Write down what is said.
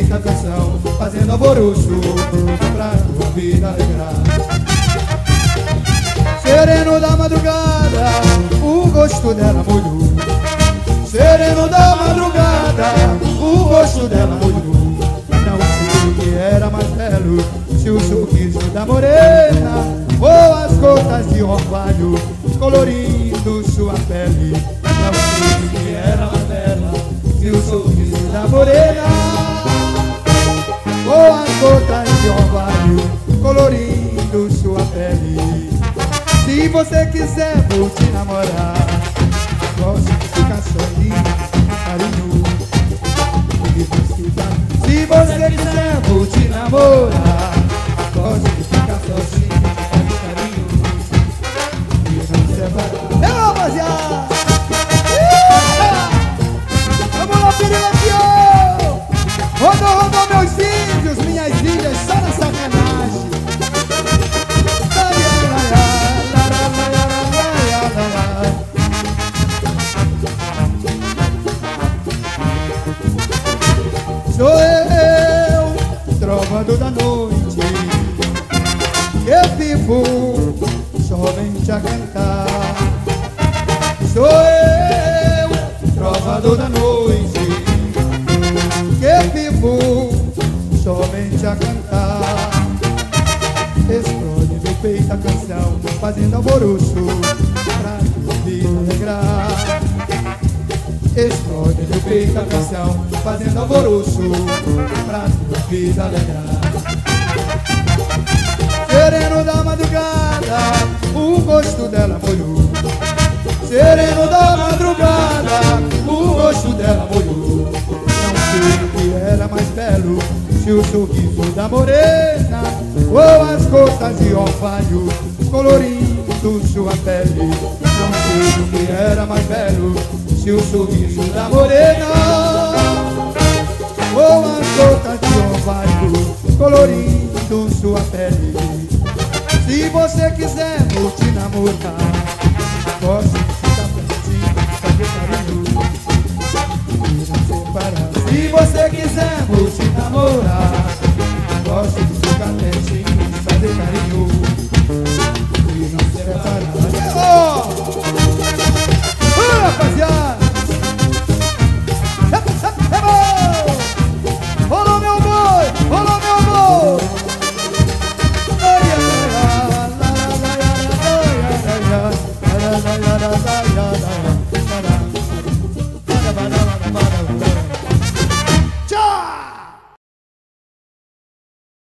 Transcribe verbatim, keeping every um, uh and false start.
peito a canção, fazendo alvoroço pra tua vida alegrar. Sereno da madrugada, o gosto dela molhou. Sereno da madrugada, o rosto dela molhou. Não sei o que era mais belo, se o sorriso da morena ou as gotas de orvalho colorindo sua pele. Não sei o que era mais belo, se o sorriso da morena ou as gotas de orvalho colorindo sua pele. Se você quiser, vou te namorar. Gosto de ficar sozinho, carinho. Se você quiser, vou te namorar. Gosto de ficar sozinho, carinho. E não separar. É, rapaziada! Vamos lá, Pirilaquio! Rodou, rodou meus vídeos, minhas ilhas, só na sacanagem. Sou eu, trovador da noite, eu vivo somente a cantar. Sou eu, trovador da noite, eu vivo somente a cantar. Explode no peito a canção, fazendo alvoroço pra tua vida alegrar. Explode no peito a canção, fazendo alvoroço pra tua vida alegrar. Sereno da madrugada, o gosto dela molhou. Sereno da madrugada, o rosto dela molhou. Não sei o que era mais belo, se o sorriso da morena ou as gotas de orvalho colorindo sua pele. Não sei o que era mais belo, se o sorriso da morena ou as gotas de orvalho colorindo sua pele. Se você quiser, vou te namorar.